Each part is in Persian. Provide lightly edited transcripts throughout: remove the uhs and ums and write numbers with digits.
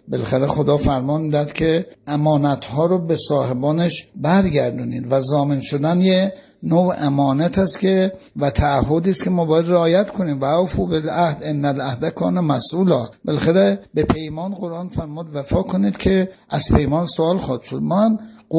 بالاخره خدا فرمان داد که امانت‌ها رو به صاحبانش برگردونید و ضامن شدن یه نوع امانت است که و تعهدی است که ما باید رعایت کنیم و اوفوا بالعهد ان العهد کان مسئولا. بالاخره به پیمان قرآن فرمود وفا کنید که از پیمان سوال خواهد شد. من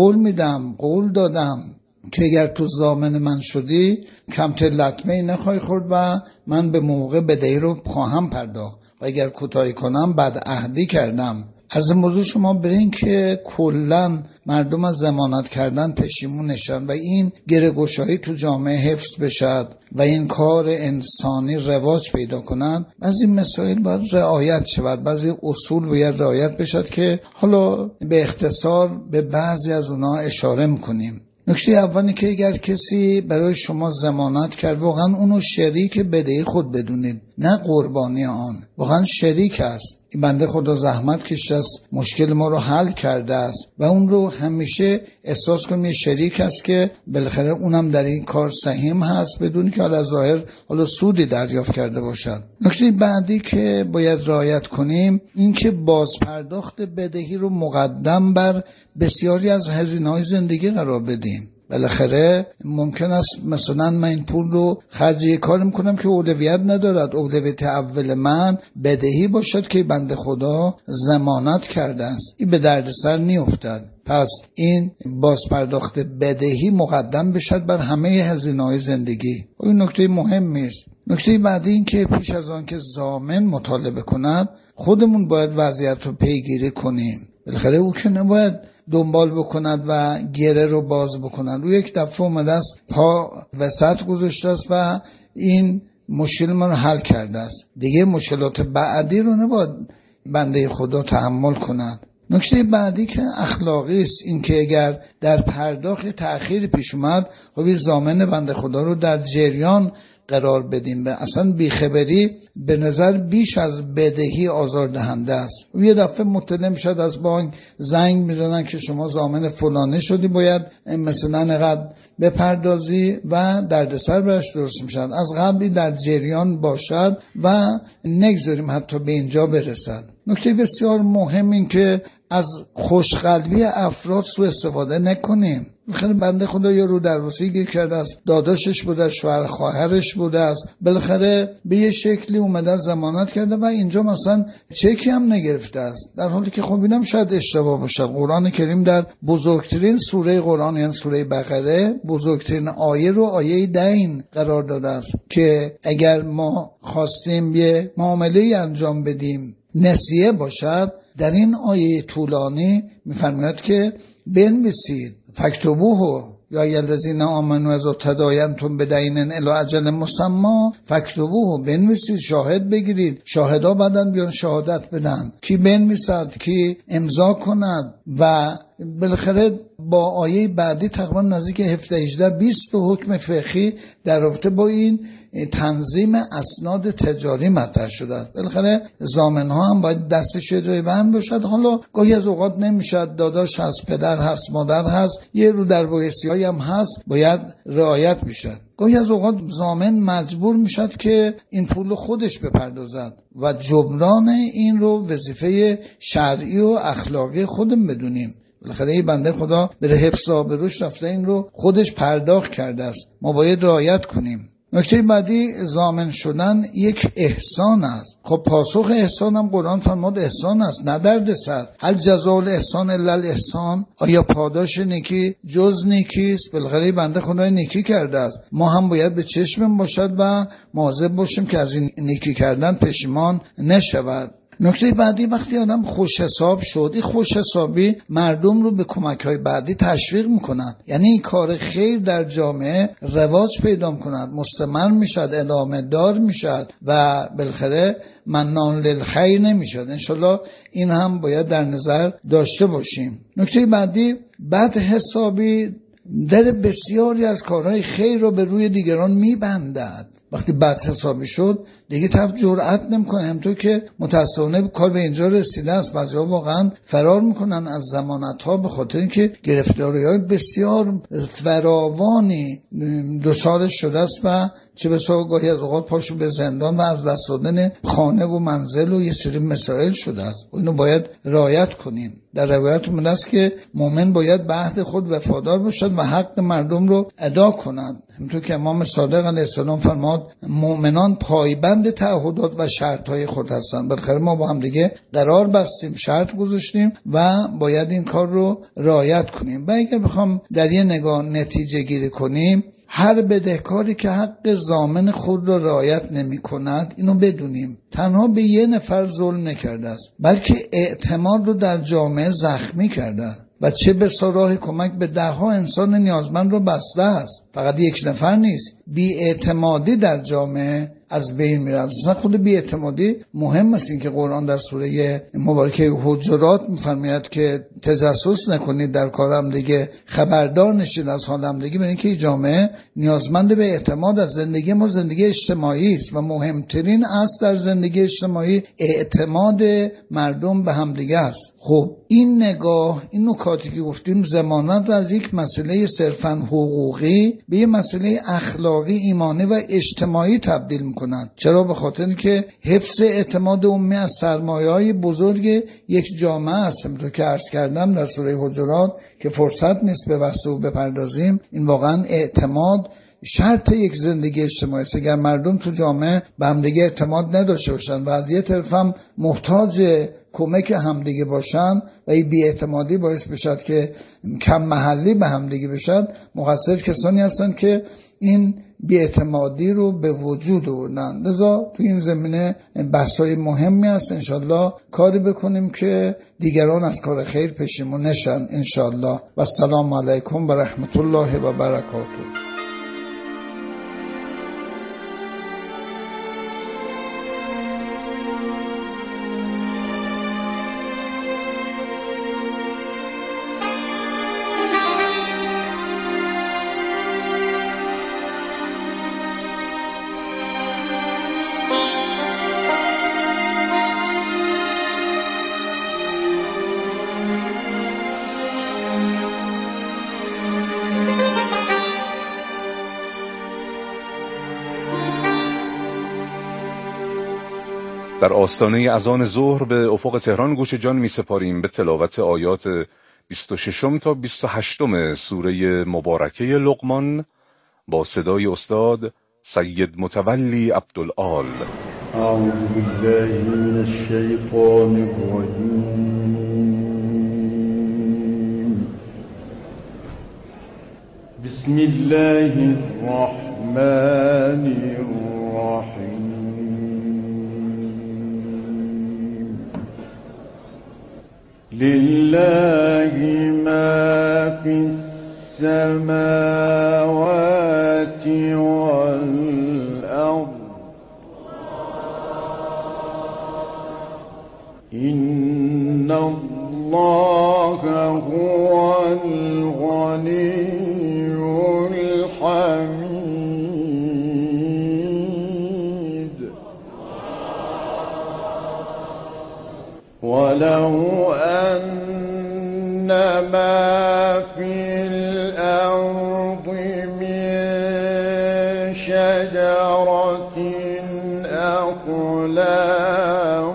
قول دادم که اگر تو ضامن من شدی کمتر لطمه‌ای نخواهی خورد و من به موقع بدهی رو خواهم پرداخت و اگر کوتاهی کنم بدعهدی کردم. عرض موضوع شما به این که کلن مردم از ضمانت کردن پشیمونشن و این گره‌گشایی تو جامعه حفظ بشد و این کار انسانی رواج پیدا کنند، بعضی مسائل باید رعایت شود، بعضی اصول باید رعایت بشد که حالا به اختصار به بعضی از اونها اشاره میکنیم. نکته اولی که اگر کسی برای شما ضمانت کرد واقعا اونو شریک بدهی خود بدونید، نه قربانی آن. واقعا شریک است. این بنده خدا زحمت کشیده است، مشکل ما رو حل کرده است و اون رو همیشه احساس کنیم یه شریک است که بالاخره اونم در این کار سهیم هست بدون که از ظاهر حالا سودی دریافت کرده باشد. نکته بعدی که باید رعایت کنیم این که بازپرداخت بدهی رو مقدم بر بسیاری از هزینه‌های زندگی قرار بدیم. بالاخره ممکن است مثلا من این پول رو خرج یک کار میکنم که اولویت ندارد، اولویت اول من بدهی باشد که بنده خدا ضمانت کرده است، این به دردسر نیفتد. پس این بازپرداخت بدهی مقدم بشد بر همه هزینه‌های زندگی. این نکته مهمی است. نکته بعدی این که پیش از آن که ضامن مطالبه کند خودمون باید وضعیت رو پیگیری کنیم. بالاخره او که نباید دنبال بکند و گره رو باز بکند. او یک دفعه اومده است پا وسط گذاشته است و این مشکل ما رو حل کرده است، دیگه مشکلات بعدی رو نباید بنده خدا تحمل کند. نکته بعدی که اخلاقی است این که اگر در پرداخت تأخیر پیش اومد خب این ضامن بنده خدا رو در جریان قرار بدیم. به اصلا بیخبری به نظر بیش از بدهی آزاردهنده است. و یه دفعه مطلع میشد از بانک زنگ میزنن که شما ضامن فلانه شدی، باید مثلا انقدر بپردازی و دردسر برش درست میشد. از قبلی در جریان باشد و نگذاریم حتی به اینجا برسد. نکته بسیار مهم این که از خوشقلبی افراد سوء استفاده نکنیم. خیلی بنده خدا یا رو درواسی گیر کرده است، داداشش بوده، شوهر خواهرش بوده است، بالاخره به یه شکلی اومده ضمانت کرده و اینجا مثلا چکی هم نگرفته است، در حالی که خب اینم شاید اشتباه باشه. قرآن کریم در بزرگترین سوره قرآن یعنی سوره بقره بزرگترین آیه رو آیه دین قرار داده است که اگر ما خواستیم یه معامله‌ای انجام بدیم نسیه باشد، در این آیه طولانی می‌فرماید که بنویسید فاکتبوه یا الذین آمنوا اذا تداینتم بدین الی اجل مسمی فاکتبوه، بنویسید، شاهد بگیرید، شاهدا بعدن بیان شهادت بدن، کی بنویسد کی امضا کند. و بالاخره با آیه بعدی تقریبا نزدیک 17 18 20 حکم فقهی در رابطه با این تنظیم اسناد تجاری مطرح شده. بالاخره ضامن‌ها هم باید دستش یه جای بند باشد. حالا گاهی از اوقات نمیشد، داداش هست، پدر هست، مادر هست، یه رو در بایسی‌هایی هم هست، باید رعایت بشه. گاهی از اوقات ضامن مجبور میشد که این پول خودش بپردازد و جبران این رو وظیفه شرعی و اخلاقی خودم بدونیم. بالاخره این بنده خدا به حفظ آبروش رفته این رو خودش پرداخت کرده است، ما باید رعایت کنیم. نکته بعدی ضامن شدن یک احسان است. خب پاسخ احسان هم قرآن فرمود احسان است، نه دردسر. هل جزاء الاحسان الا الاحسان، آیا پاداش نیکی جز نیکی است؟ بالاخره بنده خدا نیکی کرده است، ما هم باید به چشمم باشد و مواظب باشیم که از این نیکی کردن پشیمان نشود. نکته بعدی وقتی آدم خوش حساب شد، این خوش حسابی مردم رو به کمک‌های بعدی تشویق می‌کند، یعنی این کار خیر در جامعه رواج پیدا می‌کند، مستمر میشد، ادامه دار میشد و بالاخره منان للخیر نمیشد. انشالله این هم باید در نظر داشته باشیم. نکته بعدی بد حسابی در بسیاری از کارهای خیر رو به روی دیگران میبندد. وقتی بد حسابی شد دیگه طرف جرئت نمیکنه. همونطور که متأسفانه کار به اینجا رسیده است، بعضی‌ها واقعا فرار میکنن از ضمانت‌ها به خاطر اینکه گرفتاری‌های بسیار فراوانی دچارش شده است و چه بسا گاهی از اوقات پاشو به زندان و از دست دادن خانه و منزل و یه سری مسائل شده است. اینو باید رعایت کنیم. در روایت اومده است که مؤمن باید به عهد خود وفادار باشد و حق مردم رو ادا کند. همونطور که امام صادق علیه السلام فرمود مؤمنان پایبند تعهدات و شرط‌های خود هستند. بالاخره ما با هم دیگه قرار بستیم، شرط گذاشتیم و باید این کار رو رعایت کنیم. و اگر بخوام در یه نگاه نتیجه گیری کنیم، هر بدهکاری که حق ضامن خود را رعایت نمی کند، اینو بدونیم تنها به یه نفر ظلم نکرده است، بلکه اعتماد رو در جامعه زخمی کرده و چه بسا راه کمک به ده‌ها انسان نیازمند رو بسته است. فقط یک نفر نیست. بی‌اعتمادی در جامعه از بین میره. اصلا خود بی‌اعتمادی مهم است. این که قرآن در سوره مبارکه حجرات می‌فرماید که تجسس نکنید در کارم دیگه، خبردار نشید از حالم دیگه، برای اینکه جامعه نیازمند به اعتماد از زندگی ما زندگی اجتماعی است و مهمترین اصل در زندگی اجتماعی اعتماد مردم به هم دیگه است. خب این نگاه، این نکاتی که گفتیم ضمانت رو از یک مسئله صرفاً حقوقی به یک مسئله اخلاقی، ایمانی و اجتماعی تبدیل می‌کند. چرا؟ به خاطر اینکه حفظ اعتماد عمومی از سرمایه‌های بزرگ یک جامعه است. همونطور که عرض کردم در سوره حجرات که فرصت نیست به بحث او بپردازیم، این واقعاً اعتماد شرط یک زندگی اجتماعی است. اگر مردم تو جامعه به همدیگه اعتماد نداشته باشن و از یه طرف هم محتاج کمک همدیگه باشن و این بی‌اعتمادی باعث بشد که کم محلی به همدیگه بشن، مقصر کسانی هستن که این بی‌اعتمادی رو به وجود آوردن. لذا تو این زمینه بحث‌های مهمی است. انشالله کاری بکنیم که دیگران از کار خیر پشیمون نشن انشالله. و السلام علیکم و رحمت الله و برکاته. در آستانه اذان ظهر به افق تهران گوش جان می سپاریم به تلاوت آیات 26 تا 28 سوره مبارکه لقمان با صدای استاد سید متولی عبدالآل. اعوذ بالله من الشیطان الرجیم. بسم الله الرحمن الرحیم. لله ما في السماوات والأرض إن الله هو الغني الحميد ولو أن ما في الأرض من شجرة أقلام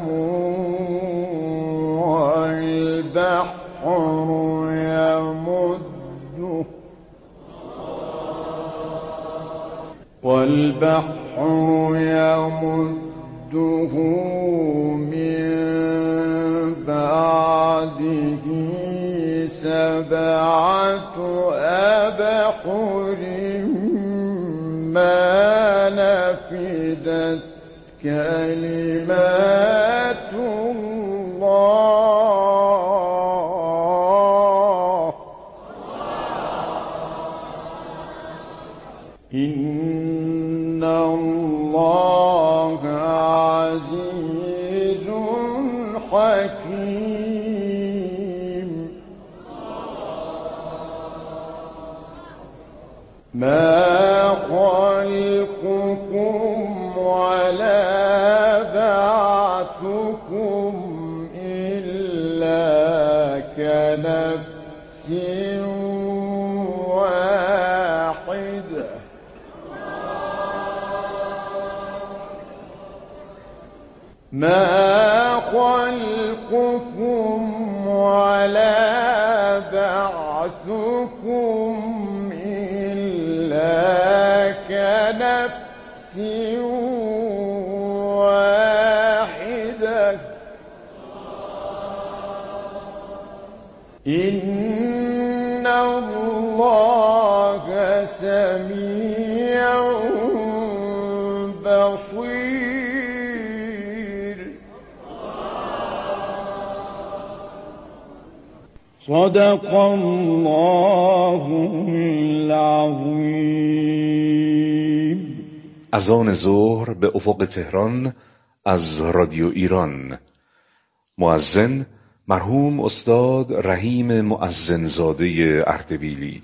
والبحر يمده من بعده 7 أبحر ما نفدت كلمات الله إن الله عزيز حكيم ما خلقكم ولا كنفس واحدة ما خلقكم ولا بعثكم إلا كنفس واحدة إن الله سميع بصير صدق الله العظیم. اذان ظهر به افق تهران از رادیو ایران. مؤذن مرحوم استاد رحیم مؤذنزاده اردبیلی.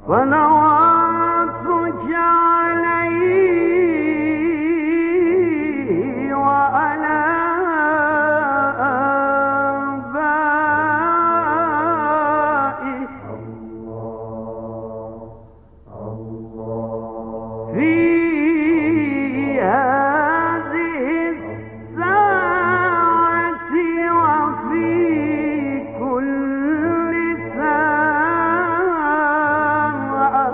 فنواتك عليه وعلى آبائه في هذه الساعة وفي كل ساعة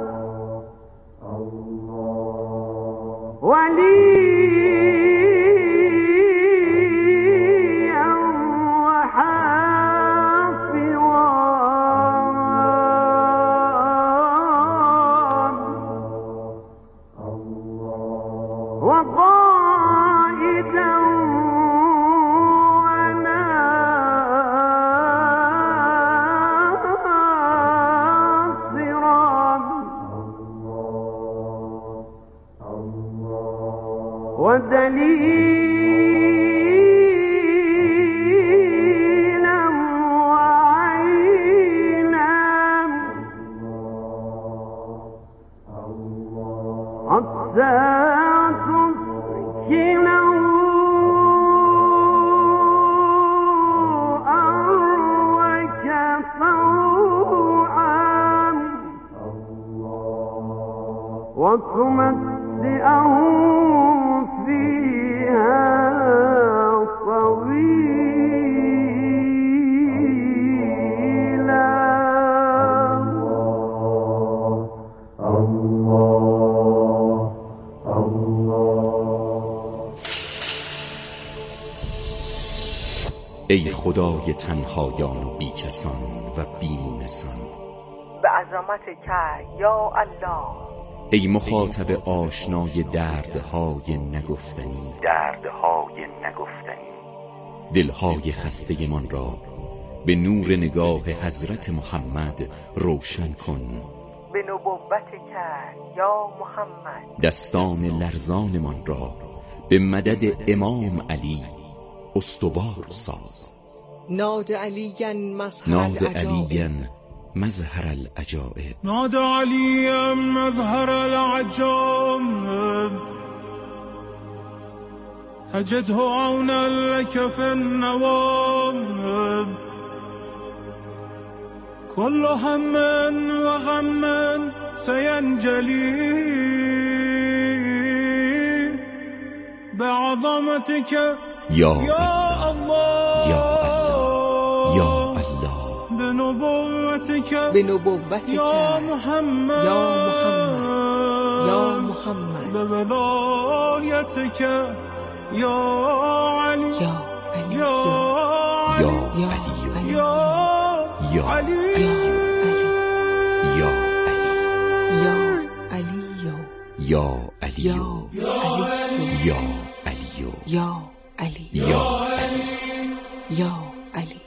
وليا وحافظا وقائدا وناصرا ودليلا وعينا حتى تسكنه أرضك طوعا وتمتعه فيها طويلا. ای خدای تنهایان و بیکسان و بیمونسان، به عظمتک یا الله، ای مخاطب آشنای دردهای نگفتنی، دلهای خسته من را به نور نگاه حضرت محمد روشن کن. به نبوتک یا محمد، دستان لرزان من را به مدد امام علی استوار ساز. ناد علیاً مظهر ناد العجائب، علیاً مظهر العجائب، نادى عليا مظهر العجائب، تجده عونا لك في النوائب، كل هم وغم سينجلي بعظمتك یا يا الله، یا الله، یا الله، بنبوتك به نبوتک یا محمد، یا محمد، یا محمد، بولایتك یا علی، یا علی، یا یا علی، یا علی، علی، یا یا علی، یا علی، یا علی، یا یا علی، یا علی، یا یا علی.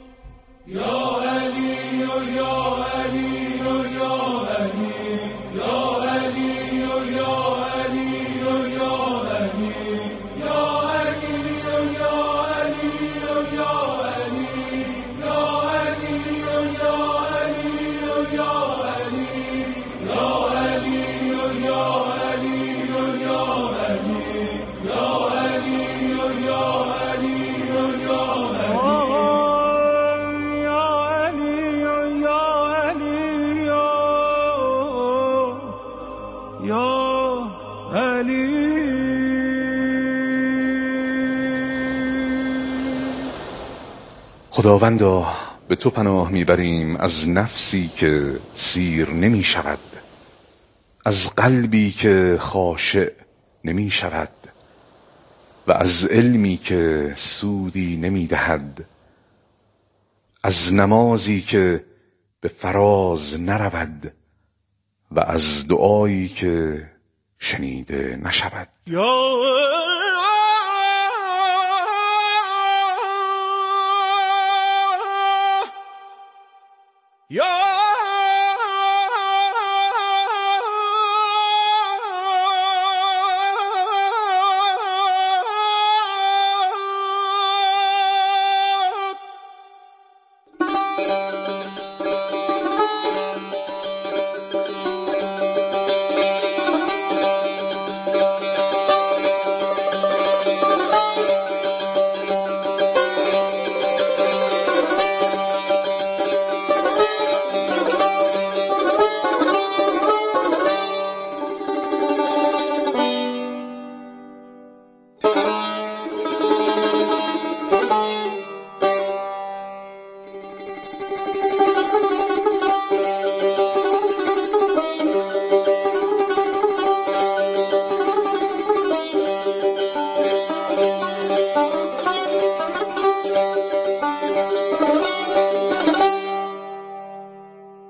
خداوندا به تو پناه میبریم از نفسی که سیر نمی شود، از قلبی که خاشع نمی شود و از علمی که سودی نمی دهد، از نمازی که به فراز نرود و از دعایی که شنیده نشود.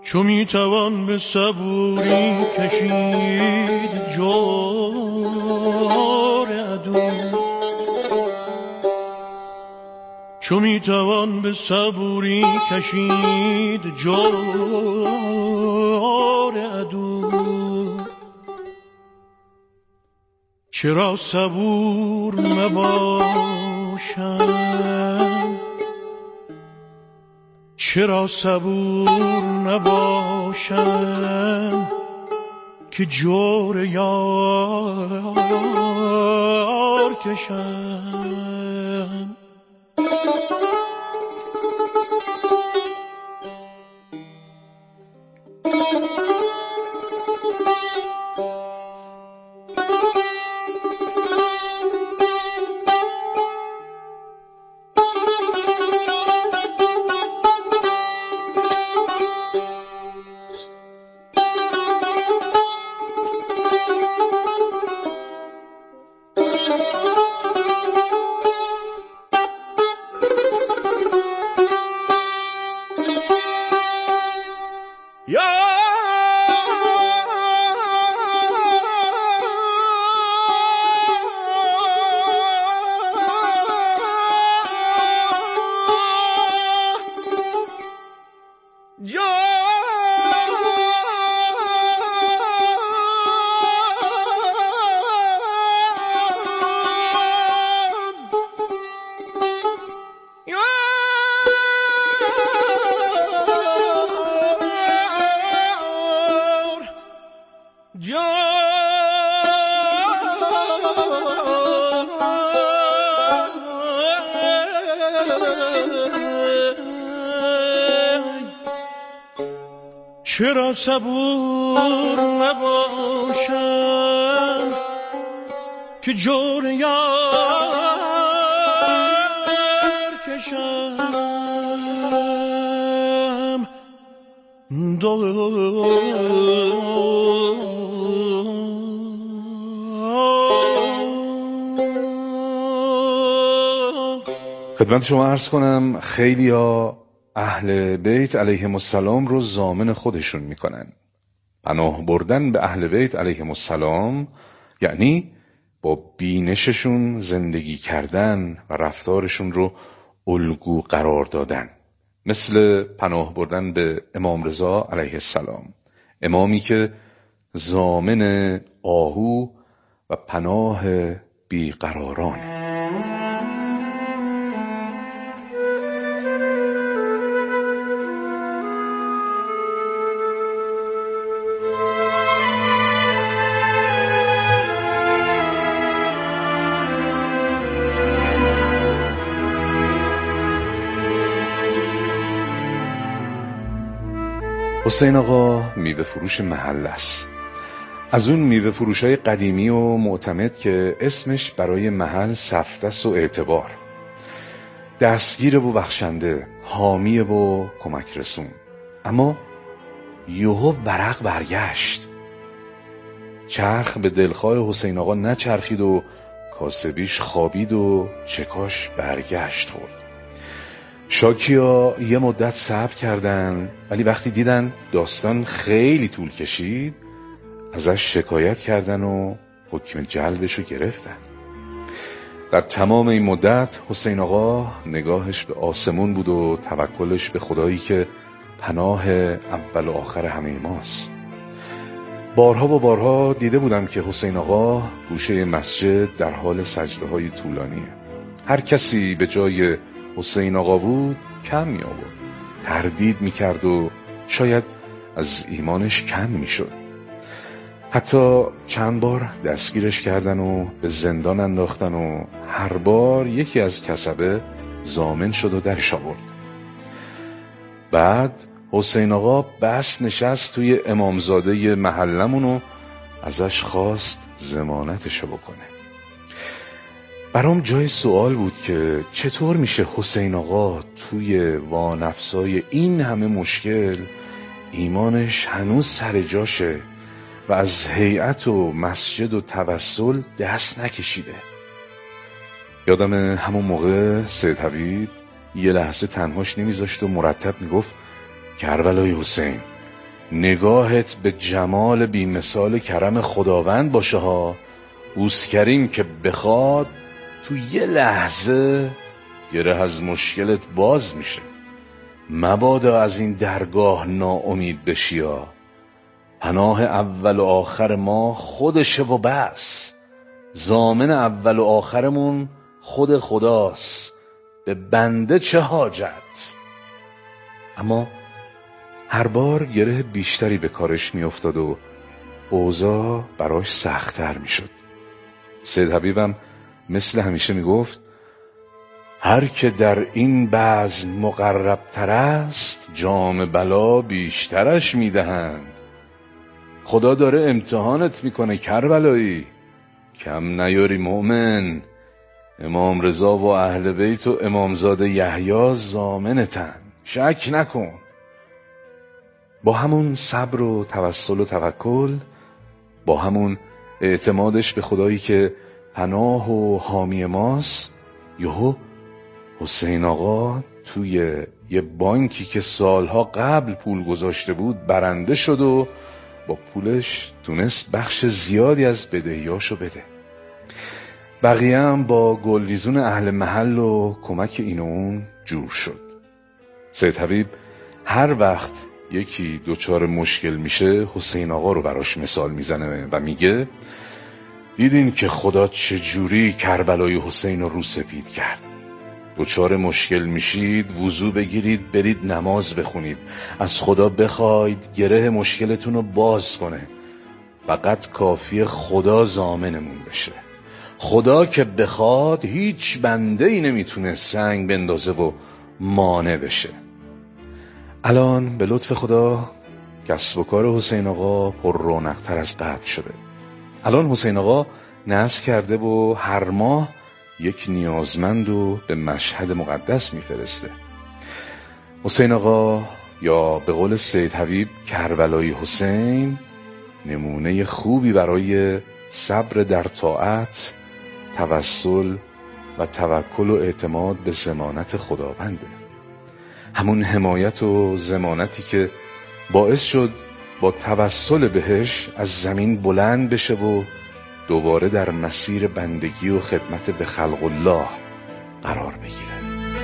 چو میتوان به صبوری کشید جور عدو، چو میتوان به صبوری کشید جور عدو، چرا صبور نباشم، چرا صبور نباشم که جور یار کشم. چرا صبور نباشم که جور یار کشم. خدمت شما عرض کنم خیلی ها اهل بیت علیهم السلام رو ضامن خودشون میکنن. پناه بردن به اهل بیت علیهم السلام یعنی با بینششون زندگی کردن و رفتارشون رو الگو قرار دادن، مثل پناه بردن به امام رضا علیه السلام، امامی که ضامن آهو و پناه بیقرارانه. حسین آقا میوه فروش محل است. از اون میوه فروش های قدیمی و معتمد که اسمش برای محل سفتس و اعتبار، دستگیر و بخشنده، حامی و کمک رسون. اما یهو ورق برگشت، چرخ به دلخواه حسین آقا نچرخید و کاسبیش خوابید و چکاش برگشت خورد. شاکیا یه مدت صبر کردن، ولی وقتی دیدن داستان خیلی طول کشید ازش شکایت کردن و حکم جلبشو گرفتن. در تمام این مدت حسین آقا نگاهش به آسمون بود و توکلش به خدایی که پناه اول و آخر همه ماست. بارها و بارها دیده بودم که حسین آقا گوشه مسجد در حال سجده های طولانیه. هر کسی به جای حسین آقا بود کم می آورد، تردید می کرد و شاید از ایمانش کم می شد. حتی چند بار دستگیرش کردن و به زندان انداختن و هر بار یکی از کسبه ضامن شد و درش آورد. بعد حسین آقا بس نشست توی امامزاده محلمون و ازش خواست ضمانتشو بکنه. برام جای سوال بود که چطور میشه حسین آقا توی وانفسای این همه مشکل ایمانش هنوز سر جاشه و از هیئت و مسجد و توسل دست نکشیده. یادم همون موقع سید حبیب یه لحظه تنهاش نمیذاشت و مرتب میگفت کربلای حسین نگاهت به جمال بی‌مثال کرم خداوند باشه ها. اوست کریم که بخواد تو یه لحظه گره از مشکلت باز میشه. مبادا از این درگاه ناامید بشی ها. پناه اول و آخر ما خودشه و بس. ضامن اول و آخرمون خود خداست. به بنده چه حاجت؟ اما هر بار گره بیشتری به کارش می افتاد و اوضاع براش سخت‌تر می شد. سید حبیبم مثل همیشه می گفت هر که در این بزم مقرب‌تر است جام بلا بیشترش می دهند. خدا داره امتحانت می کنه کربلایی. کم نیاری مؤمن. امام رضا و اهل بیت و امامزاده یحیی ضامنتن. شک نکن. با همون صبر و توسل و توکل، با همون اعتمادش به خدایی که پناه و حامی ماست، یهو حسین آقا توی یه بانکی که سالها قبل پول گذاشته بود برنده شد و با پولش تونست بخش زیادی از بدهیاشو بده. بقیه هم با گلریزون اهل محل و کمک این و اون جور شد. سید حبیب هر وقت یکی دوچار مشکل میشه حسین آقا رو براش مثال میزنه و میگه دیدین که خدا چجوری کربلای حسین رو سپید کرد. دوچار مشکل میشید وضو بگیرید برید نماز بخونید. از خدا بخواید گره مشکلتون رو باز کنه. فقط کافی خدا ضامنمون بشه. خدا که بخواد هیچ بنده ای نمیتونه سنگ بندازه و مانع بشه. الان به لطف خدا کسب و کار حسین آقا پر رونق‌تر از قبل شده. الان حسین آقا نذر کرده و هر ماه یک نیازمند رو به مشهد مقدس میفرسته. حسین آقا یا به قول سید حبیب کربلای حسین نمونه خوبی برای صبر در طاعت، توسل و توکل و اعتماد به ضمانت خداونده. همون حمایت و ضمانتی که باعث شد با توسل بهش از زمین بلند بشه و دوباره در مسیر بندگی و خدمت به خلق الله قرار بگیره.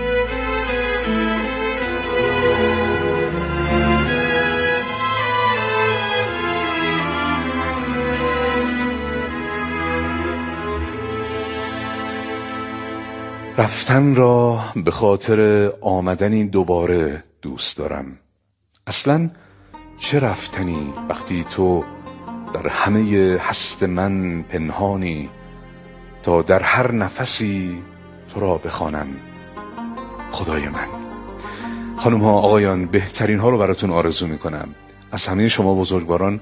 رفتن را به خاطر آمدنی دوباره دوست دارم. اصلاً چه رفتنی وقتی تو در همه هست من پنهانی تا در هر نفسی تو را بخوانم خدای من. خانم ها آقایان بهترین ها رو براتون آرزو میکنم. از همه شما بزرگواران